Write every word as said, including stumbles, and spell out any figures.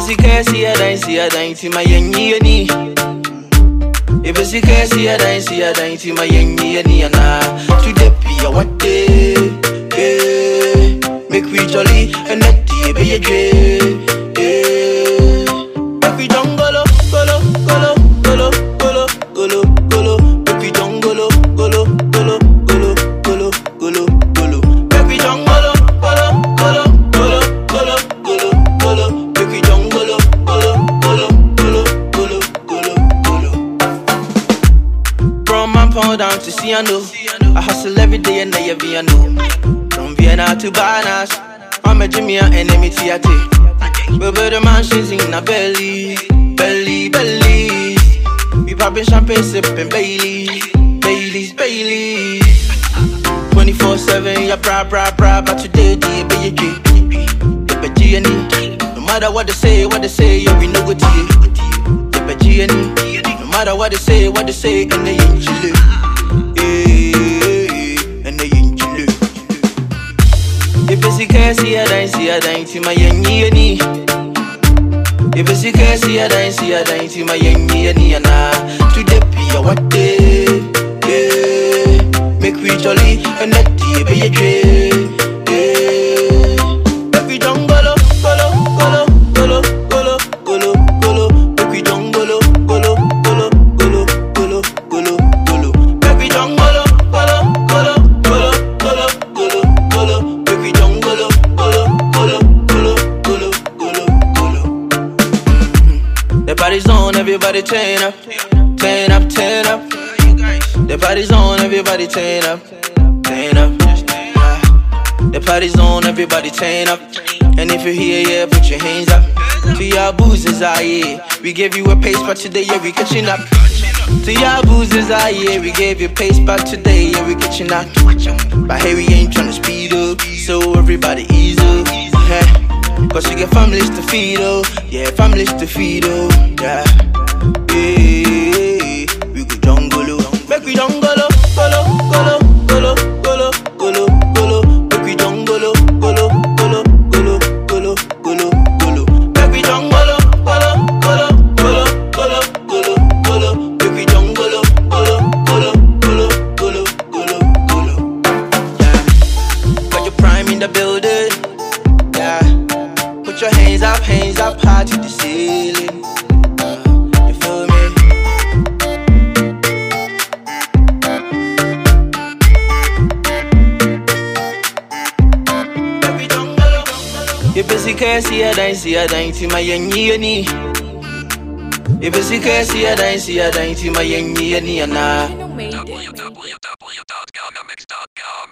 it's a case, see a dime, see a dime, see my young yeni. If it's a case, see a dime, see a dime, see my young yeni. And to the pia, what day? Make we jolly and let the be a day. Make we jungle, golo, golo, golo, golo, golo, golo. Make we jungle, golo, golo, golo, golo, golo, golo. Make we jungle, golo, golo, golo, golo, golo, golo. Make we jungle, golo, golo, golo, golo, golo, golo. From Mampo down to Ciano, I hustle every day and I have know. From Vienna to Banas, I'm a Jimmy and enemy theatre. But the mansions in a belly, belly, belly. We poppin' champagne, sippin' Baileys, Baileys, Baileys. twenty-four seven, yeah, bra, bra, bra. But today, the baby, the baby, no matter what they say, what they say, yeah, we no go to you. The baby, no matter what they say, what they say, and they ain't chillin'. If it's a case, see a dime, see a dime, see my young yeni. If it's a case, see a dime, see a dime, see my young yeni. And to the pia, what day? Make we jolly and let the be a day. Make we jungle, golo, golo, golo, golo, golo, golo. Make we jungle, golo, golo, golo, golo, golo, golo. Make we jungle, golo, golo, golo, golo, golo, golo. The party's on, everybody turn up, turn up, turn up. The party's on, everybody turn up, turn up. The party's on, everybody turn up. And if you're here, yeah, put your hands up. To your boozers, ah, yeah, we gave you a pace, but today, yeah, we catching up. To your boozers, ah, yeah, we gave you pace, but today, yeah, we catching up. But hey, we ain't tryna speed up, so everybody ease up, yeah. Cause you get families to feed, oh, yeah, families to feed, oh, yeah. Hey, we go jungle, oh, make we jungle, oh, golo, golo, golo, golo, golo, golo. Make we jungle, oh, golo, golo, golo, golo, golo, golo. Make we jungle, oh, golo, golo, golo, golo, golo, golo. Make we jungle, oh, golo, golo, golo, golo, golo, golo. Yeah, got your prime in the building, yeah. Put your hands up, hands up high to the ceiling. Uh, you feel me? If it's a case, see a dime, see a dime, see my young yeni. If it's a case, see a dime, see a dime, see my young yeni. w w w dot gagamix dot com